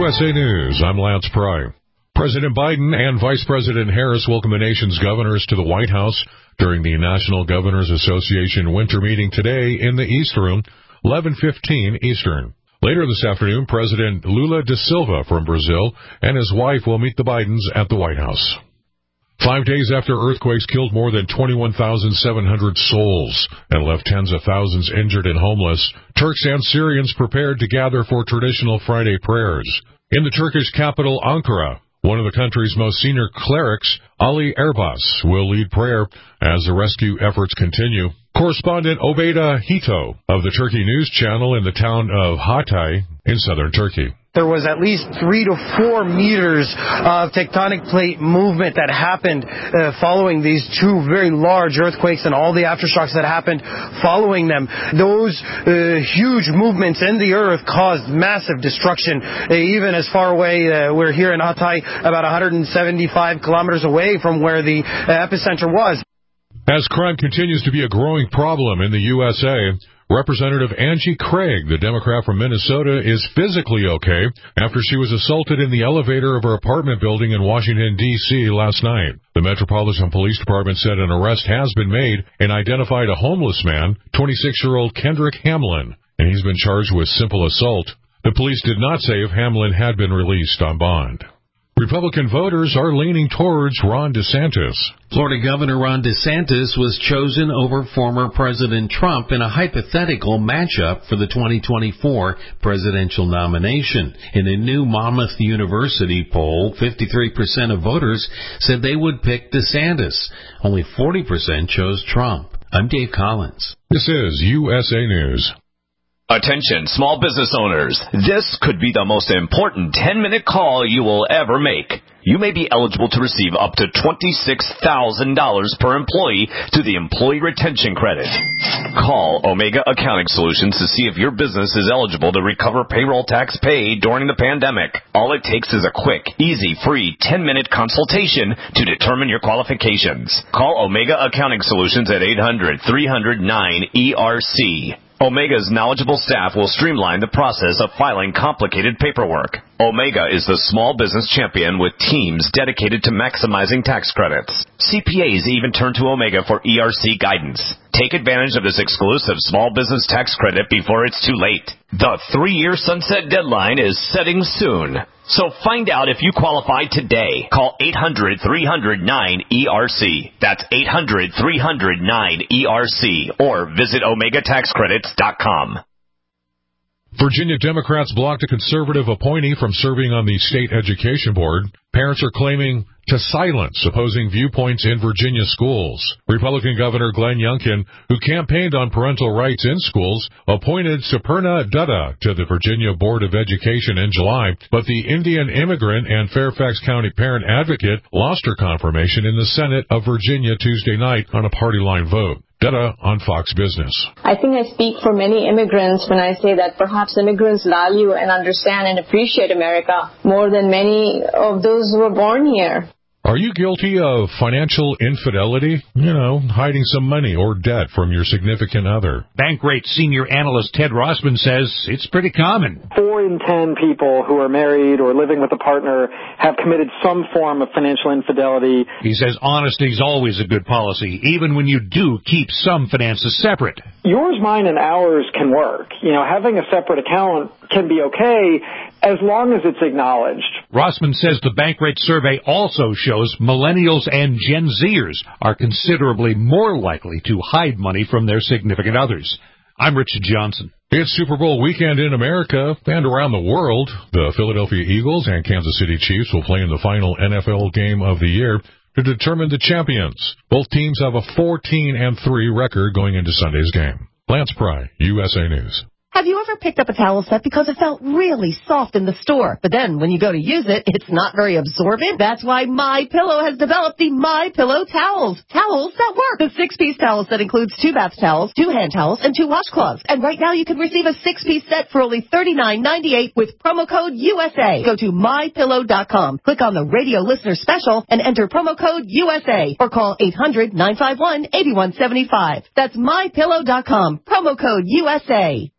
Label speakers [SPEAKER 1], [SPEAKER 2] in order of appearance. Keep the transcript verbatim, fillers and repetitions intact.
[SPEAKER 1] U S A News, I'm Lance Pry. President Biden and Vice President Harris welcome the nation's governors to the White House during the National Governors Association winter meeting today in the East Room, eleven fifteen Eastern. Later this afternoon, President Lula da Silva from Brazil and his wife will meet the Bidens at the White House. Five days after earthquakes killed more than twenty-one thousand seven hundred souls and left tens of thousands injured and homeless, Turks and Syrians prepared to gather for traditional Friday prayers. In the Turkish capital Ankara, one of the country's most senior clerics, Ali Erbas, will lead prayer as the rescue efforts continue. Correspondent Obeda Hito of the Turkey News Channel in the town of Hatay in southern Turkey.
[SPEAKER 2] There was at least three to four meters of tectonic plate movement that happened uh, following these two very large earthquakes and all the aftershocks that happened following them. Those uh, huge movements in the earth caused massive destruction, uh, even as far away. Uh, we're here in Hatay, about one hundred seventy-five kilometers away from where the uh, epicenter was.
[SPEAKER 1] As crime continues to be a growing problem in the U S A, Representative Angie Craig, the Democrat from Minnesota, is physically okay after she was assaulted in the elevator of her apartment building in Washington, D C last night. The Metropolitan Police Department said an arrest has been made and identified a homeless man, twenty-six-year-old Kendrick Hamlin, and he's been charged with simple assault. The police did not say if Hamlin had been released on bond. Republican voters are leaning towards Ron DeSantis.
[SPEAKER 3] Florida Governor Ron DeSantis was chosen over former President Trump in a hypothetical matchup for the twenty twenty-four presidential nomination. In a new Monmouth University poll, fifty-three percent of voters said they would pick DeSantis. Only forty percent chose Trump. I'm Dave Collins.
[SPEAKER 1] This is U S A News.
[SPEAKER 4] Attention, small business owners. This could be the most important ten-minute call you will ever make. You may be eligible to receive up to twenty-six thousand dollars per employee to the Employee Retention Credit. Call Omega Accounting Solutions to see if your business is eligible to recover payroll tax paid during the pandemic. All it takes is a quick, easy, free ten-minute consultation to determine your qualifications. Call Omega Accounting Solutions at eight hundred, three hundred, nine E R C. Omega's knowledgeable staff will streamline the process of filing complicated paperwork. Omega is the small business champion with teams dedicated to maximizing tax credits. C P As even turn to Omega for E R C guidance. Take advantage of this exclusive small business tax credit before it's too late. The three-year sunset deadline is setting soon. So find out if you qualify today. Call eight hundred, three hundred, nine E R C. That's eight hundred, three hundred, nine E R C. Or visit omega tax credits dot com.
[SPEAKER 1] Virginia Democrats blocked a conservative appointee from serving on the state education board. Parents are claiming to silence opposing viewpoints in Virginia schools. Republican Governor Glenn Youngkin, who campaigned on parental rights in schools, appointed Suparna Dutta to the Virginia Board of Education in July, but the Indian immigrant and Fairfax County parent advocate lost her confirmation in the Senate of Virginia Tuesday night on a party line vote. Dutta on Fox Business.
[SPEAKER 5] I think I speak for many immigrants when I say that perhaps immigrants value and understand and appreciate America more than many of those who were born here.
[SPEAKER 1] Are you guilty of financial infidelity? You know, hiding some money or debt from your significant other.
[SPEAKER 6] Bankrate senior analyst Ted Rossman says it's pretty common.
[SPEAKER 7] Four in ten people who are married or living with a partner have committed some form of financial infidelity.
[SPEAKER 6] He says honesty is always a good policy, even when you do keep some finances separate.
[SPEAKER 7] Yours, mine, and ours can work. You know, having a separate account can be okay as long as it's acknowledged.
[SPEAKER 6] Rossman says the Bankrate survey also shows millennials and Gen Zers are considerably more likely to hide money from their significant others. I'm Richard Johnson.
[SPEAKER 1] It's Super Bowl weekend in America and around the world. The Philadelphia Eagles and Kansas City Chiefs will play in the final N F L game of the year to determine the champions. Both teams have a fourteen and three record going into Sunday's game. Lance Pry, U S A News.
[SPEAKER 8] Have you ever picked up a towel set because it felt really soft in the store, but then when you go to use it, it's not very absorbent? That's why MyPillow has developed the MyPillow towels. Towels that work. The six-piece towel set includes two bath towels, two hand towels, and two washcloths. And right now you can receive a six-piece set for only thirty-nine ninety-eight with promo code U S A. Go to my pillow dot com, click on the radio listener special, and enter promo code U S A, or call eight hundred, nine five one, eight one seven five. That's my pillow dot com, promo code U S A.